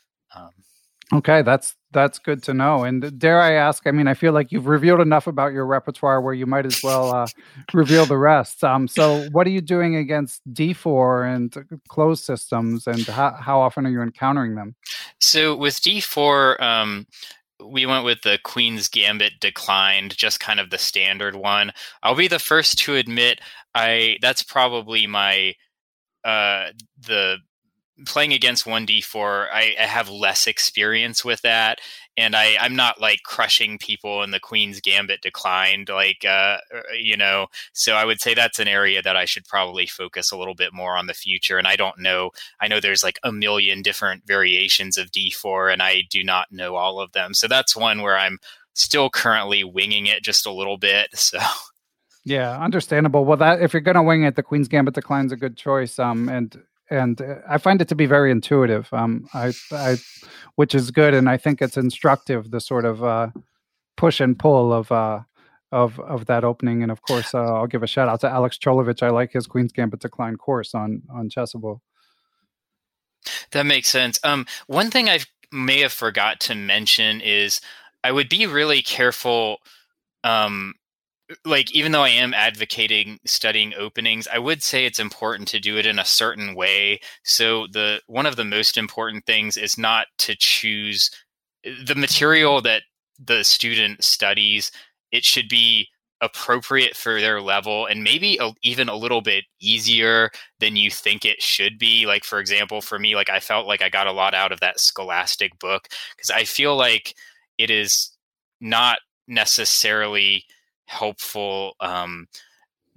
Okay, that's good to know. And dare I ask, I mean, I feel like you've revealed enough about your repertoire where you might as well reveal the rest. So what are you doing against D4 and closed systems, and how often are you encountering them? So with D4, we went with the Queen's Gambit declined, just kind of the standard one. I'll be the first to admit, that's probably my the playing against 1D4, I have less experience with that, and I'm not like crushing people in the Queen's Gambit declined, like so I would say that's an area that I should probably focus a little bit more on the future. And I know there's like 1,000,000 different variations of D4, and I do not know all of them, so that's one where I'm still currently winging it just a little bit. So yeah, understandable. Well, that if you're gonna wing it, the Queen's Gambit decline's a good choice. And I find it to be very intuitive, which is good, and I think it's instructive, the sort of push and pull of that opening. And of course, I'll give a shout out to Alex Cholovich. I like his Queen's Gambit Decline course on Chessable. That makes sense. One thing I may have forgot to mention is I would be really careful. Like, even though I am advocating studying openings, I would say it's important to do it in a certain way. So one of the most important things is not to choose the material that the student studies. It should be appropriate for their level, and maybe even a little bit easier than you think it should be. Like, for example, for me, like, I felt like I got a lot out of that Scholastic book, because I feel like it is not necessarily helpful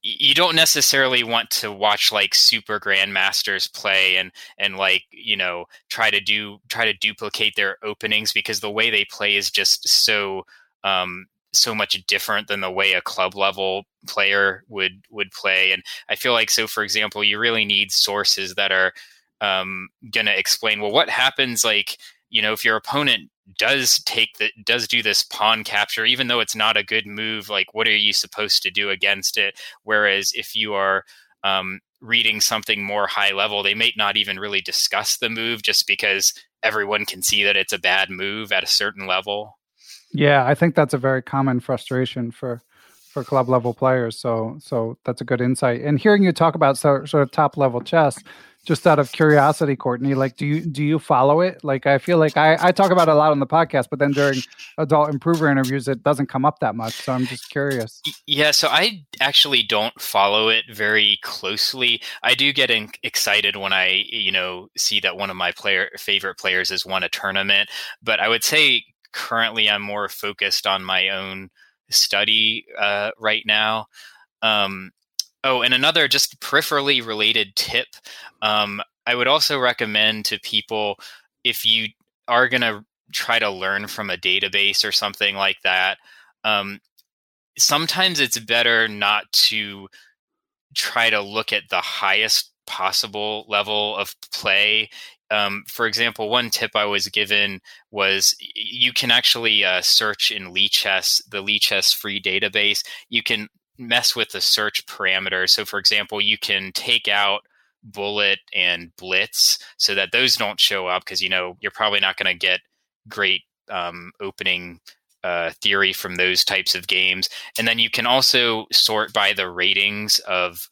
you don't necessarily want to watch like super grandmasters play and like, try to duplicate their openings, because the way they play is just so much different than the way a club level player would play. And I feel like, so for example, you really need sources that are going to explain, well, what happens, like, if your opponent does do this pawn capture, even though it's not a good move, like, what are you supposed to do against it? Whereas if you are reading something more high level, they may not even really discuss the move, just because everyone can see that it's a bad move at a certain level. Yeah, I think that's a very common frustration for club level players. So that's a good insight. And hearing you talk about sort of top level chess, just out of curiosity, Courtney, like, do you follow it? Like, I feel like I talk about it a lot on the podcast, but then during Adult Improver interviews, it doesn't come up that much. So I'm just curious. Yeah, so I actually don't follow it very closely. I do get excited when I, see that one of my favorite players has won a tournament. But I would say currently I'm more focused on my own study right now. Oh, and another just peripherally related tip. I would also recommend to people, if you are going to try to learn from a database or something like that, sometimes it's better not to try to look at the highest possible level of play. For example, one tip I was given was you can actually search in Lichess, the Lichess free database. You can mess with the search parameters. So for example, you can take out bullet and blitz so that those don't show up, because you're probably not going to get great opening theory from those types of games. And then you can also sort by the ratings of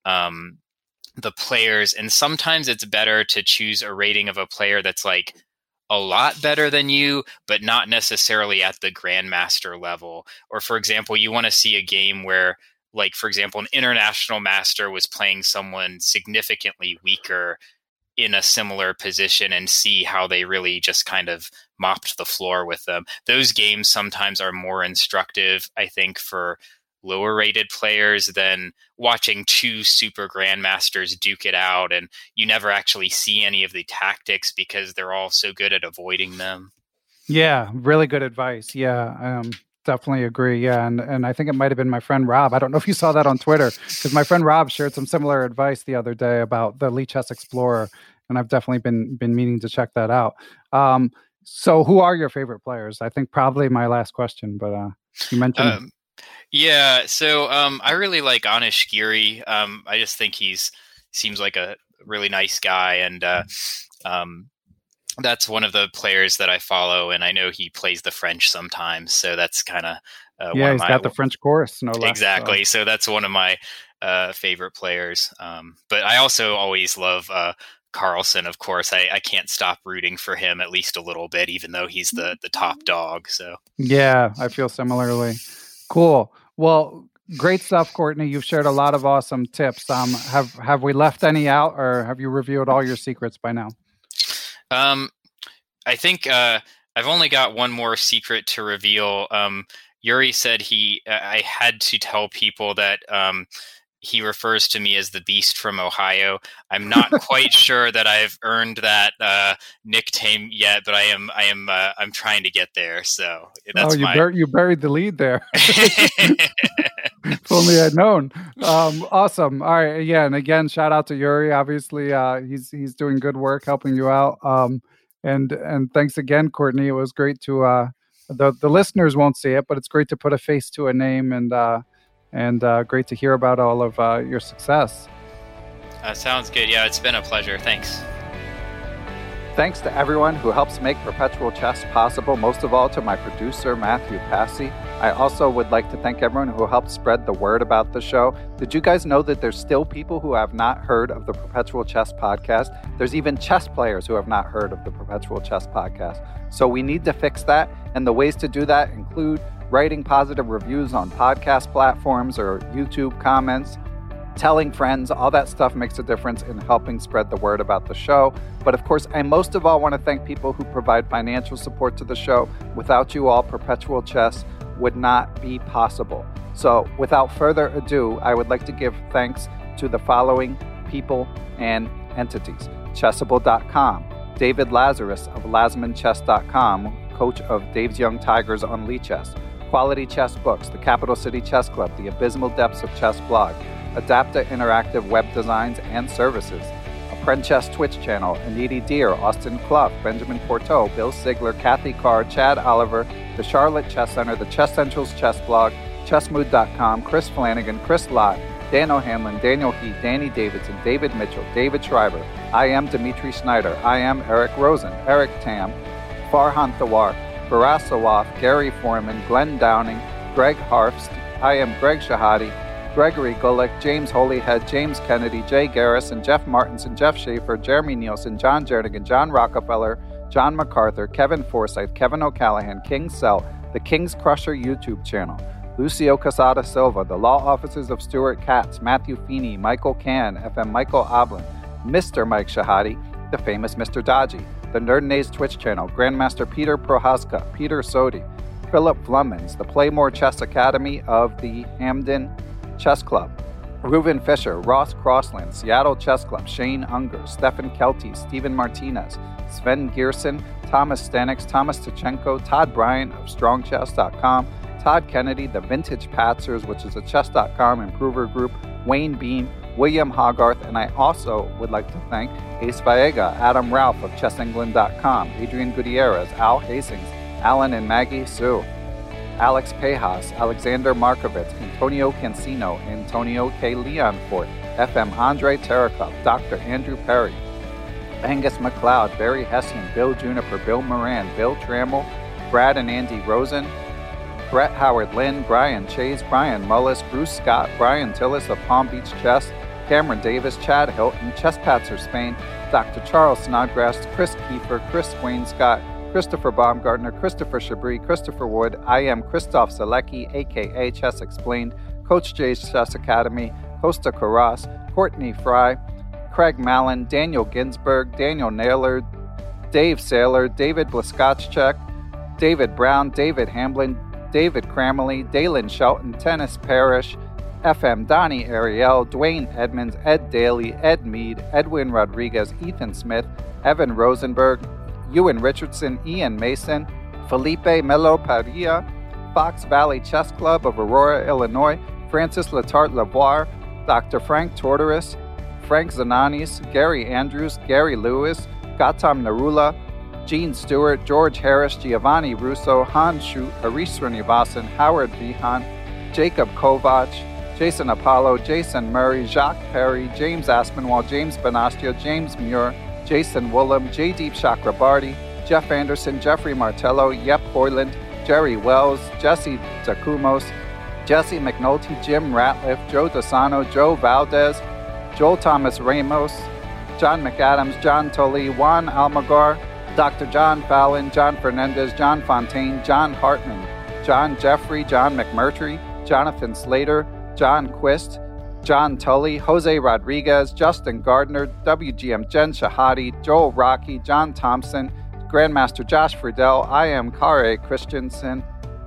the players, and sometimes it's better to choose a rating of a player that's like a lot better than you, but not necessarily at the grandmaster level. Or for example, you want to see a game where, like, for example, an international master was playing someone significantly weaker in a similar position and see how they really just kind of mopped the floor with them. Those games sometimes are more instructive, I think, for lower rated players than watching two super grandmasters duke it out, and you never actually see any of the tactics because they're all so good at avoiding them. Yeah, really good advice. Yeah, definitely agree. Yeah, and I think it might have been my friend Rob. I don't know if you saw that on Twitter, because my friend Rob shared some similar advice the other day about the Lichess Explorer, and I've definitely been meaning to check that out. So who are your favorite players? I think probably my last question, but you mentioned Yeah, so I really like Anish Giri. I just think seems like a really nice guy, and that's one of the players that I follow, and I know he plays the French sometimes, so that's kind of he's got the French chorus, no less. Exactly, so that's one of my favorite players. But I also always love Carlsen, of course. I can't stop rooting for him at least a little bit, even though he's the top dog. So yeah, I feel similarly. Cool. Well, great stuff, Courtney. You've shared a lot of awesome tips. Have we left any out, or have you revealed all your secrets by now? I think I've only got one more secret to reveal. Yuri said I had to tell people that he refers to me as the Beast from Ohio. I'm not quite sure that I've earned that nickname yet, but I'm trying to get there. So that's you buried the lead there. If only I'd known. Awesome. All right. Yeah. And again, shout out to Yuri. Obviously, he's doing good work helping you out. And thanks again, Courtney. It was great to the listeners won't see it, but it's great to put a face to a name, and great to hear about all of your success. Sounds good. Yeah, it's been a pleasure. Thanks. Thanks to everyone who helps make Perpetual Chess possible, most of all to my producer, Matthew Passy. I also would like to thank everyone who helped spread the word about the show. Did you guys know that there's still people who have not heard of the Perpetual Chess podcast? There's even chess players who have not heard of the Perpetual Chess podcast. So we need to fix that, and the ways to do that include writing positive reviews on podcast platforms or YouTube comments, telling friends. All that stuff makes a difference in helping spread the word about the show. But of course, I most of all want to thank people who provide financial support to the show. Without you all, Perpetual Chess would not be possible. So without further ado, I would like to give thanks to the following people and entities. Chessable.com, David Lazarus of LazmanChess.com, coach of Dave's Young Tigers on Lee Chess. Quality Chess Books, the Capital City Chess Club, the Abysmal Depths of Chess blog, Adapta Interactive Web Designs and Services, Apprend Chess Twitch channel, Aniti Deer, Austin Clough, Benjamin Porteau, Bill Sigler, Kathy Carr, Chad Oliver, the Charlotte Chess Center, the Chess Central's Chess blog, Chessmood.com, Chris Flanagan, Chris Lott, Dan O'Hanlon, Daniel Heath, Danny Davidson, David Mitchell, David Schreiber, I am Dimitri Schneider, I am Eric Rosen, Eric Tam, Farhan Thawar, Faraz Sawaf, Gary Foreman, Glenn Downing, Greg Harfst, I am Greg Shahadi, Gregory Gulick, James Holyhead, James Kennedy, Jay Garrison, Jeff Martinson, Jeff Schaefer, Jeremy Nielsen, John Jernigan, John Rockefeller, John MacArthur, Kevin Forsyth, Kevin O'Callahan, King Cell, the King's Crusher YouTube channel, Lucio Casada Silva, the Law Offices of Stuart Katz, Matthew Feeney, Michael Cann, FM Michael Oblin, Mr. Mike Shahadi, the famous Mr. Dodgy, the Nerdnaze Twitch channel, Grandmaster Peter Prohaska, Peter Sodi, Philip Flummins, the Playmore Chess Academy of the Hamden Chess Club, Reuven Fisher, Ross Crossland, Seattle Chess Club, Shane Unger, Stefan Kelty, Stephen Martinez, Sven Gierson, Thomas Stanix, Thomas Tachenko, Todd Bryant of StrongChess.com, Todd Kennedy, the Vintage Patzers, which is a Chess.com improver group, Wayne Beam, William Hogarth, and I also would like to thank Ace Vallega, Adam Ralph of ChessEngland.com, Adrian Gutierrez, Al Hastings, Alan and Maggie Sue, Alex Pejas, Alexander Markovitz, Antonio Cancino, Antonio K. Leonfort, FM Andre Terakov, Dr. Andrew Perry, Angus McLeod, Barry Hessian, Bill Juniper, Bill Moran, Bill Trammell, Brad and Andy Rosen, Brett Howard Lynn, Brian Chase, Brian Mullis, Bruce Scott, Brian Tillis of Palm Beach Chess, Cameron Davis, Chad Hilton, Chess Patzer Spain, Dr. Charles Snodgrass, Chris Kiefer, Chris Wayne Scott, Christopher Baumgartner, Christopher Chabris, Christopher Wood, I am Christoph Zalecki, a.k.a. Chess Explained, Coach J's Chess Academy, Costa Carras, Courtney Fry, Craig Mallon, Daniel Ginsberg, Daniel Naylor, Dave Saylor, David Blaskotchek, David Brown, David Hamblin, David Cramley, Dalen Shelton, Tennis Parrish, FM Donnie Ariel, Dwayne Edmonds, Ed Daly, Ed Mead, Edwin Rodriguez, Ethan Smith, Evan Rosenberg, Ewan Richardson, Ian Mason, Felipe Melo Padilla, Fox Valley Chess Club of Aurora, Illinois, Francis Letarte Lavoie, Dr. Frank Tortoris, Frank Zananis, Gary Andrews, Gary Lewis, Gautam Narula, Gene Stewart, George Harris, Giovanni Russo, Han Shu, Harish Srinivasan, Howard Vihan, Jacob Kovac, Jason Apollo, Jason Murray, Jacques Perry, James Aspinwall, James Benastia, James Muir, Jason Woolham, Jaydeep Chakrabarty, Jeff Anderson, Jeffrey Martello, Yep Hoyland, Jerry Wells, Jesse Takumos, Jesse McNulty, Jim Ratliff, Joe Dasano, Joe Valdez, Joel Thomas Ramos, John McAdams, John Tully, Juan Almagar, Dr. John Fallon, John Fernandez, John Fontaine, John Hartman, John Jeffrey, John McMurtry, Jonathan Slater, John Quist, John Tully, Jose Rodriguez, Justin Gardner, WGM Jen Shahadi, Joel Rocky, John Thompson, Grandmaster Josh Friedel, I am Kare Christensen,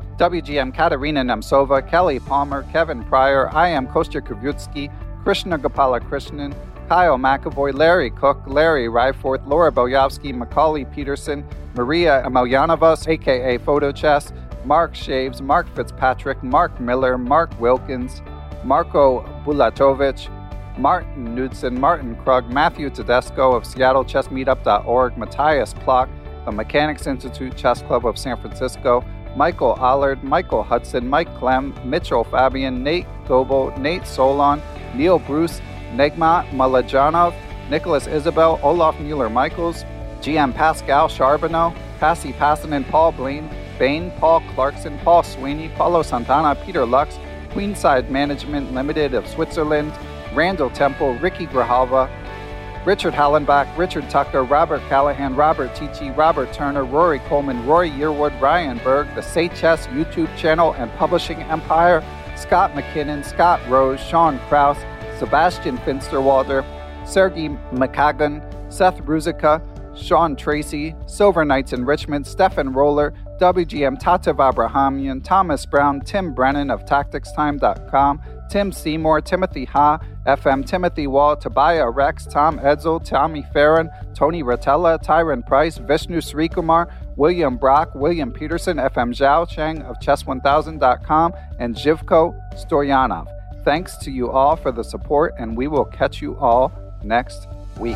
WGM Katerina Nemtsova, Kelly Palmer, Kevin Pryor, I am Kostya Kavutski, Krishna Gopala Krishnan, Kyle McAvoy, Larry Cook, Larry Ryforth, Laura Boyovsky, Macaulay Peterson, Maria Emelianova, a.k.a. PhotoChess, Mark Shaves, Mark Fitzpatrick, Mark Miller, Mark Wilkins, Marco Bulatovic, Martin Knudsen, Martin Krug, Matthew Tedesco of SeattleChessMeetup.org, Matthias Plock, the Mechanics Institute Chess Club of San Francisco, Michael Allard, Michael Hudson, Mike Clem, Mitchell Fabian, Nate Goebel, Nate Solon, Neil Bruce, Negma Malajanov, Nicholas Isabel, Olaf Mueller-Michaels, GM Pascal Charbonneau, Passy Passanen, Paul Bain, Paul Clarkson, Paul Sweeney, Paulo Santana, Peter Lux, Queenside Management Limited of Switzerland, Randall Temple, Ricky Grijalva, Richard Hallenbach, Richard Tucker, Robert Callahan, Robert Ticci, Robert Turner, Rory Coleman, Roy Yearwood, Ryan Berg, the Say Chess YouTube channel and publishing empire, Scott McKinnon, Scott Rose, Sean Krause, Sebastian Finsterwalder, Sergei Makagan, Seth Ruzica, Sean Tracy, Silver Knights in Richmond, Stefan Roller, WGM Tatev Abrahamian, Thomas Brown, Tim Brennan of TacticsTime.com, Tim Seymour, Timothy Ha, FM Timothy Wall, Tobiah Rex, Tom Edsel, Tommy Farron, Tony Rotella, Tyron Price, Vishnu Srikumar, William Brock, William Peterson, FM Zhao Cheng of Chess1000.com, and Zhivko Storyanov. Thanks to you all for the support, and we will catch you all next week.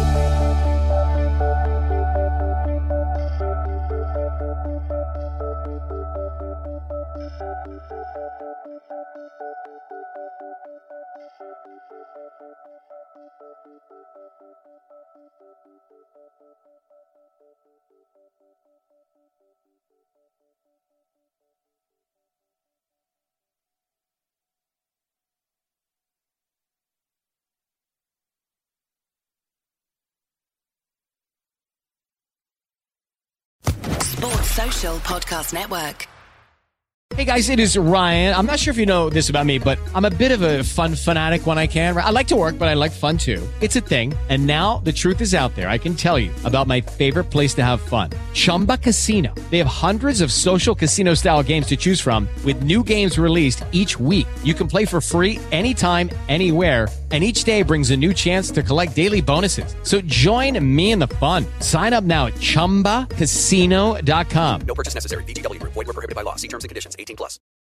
Sports Social Podcast Network. Hey guys, it is Ryan. I'm not sure if you know this about me, but I'm a bit of a fun fanatic when I can. I like to work, but I like fun too. It's a thing. And now the truth is out there. I can tell you about my favorite place to have fun. Chumba Casino. They have hundreds of social casino style games to choose from with new games released each week. You can play for free anytime, anywhere. And each day brings a new chance to collect daily bonuses. So join me in the fun. Sign up now at ChumbaCasino.com. No purchase necessary. VGW Group. Void where prohibited by law. See terms and conditions. 18+.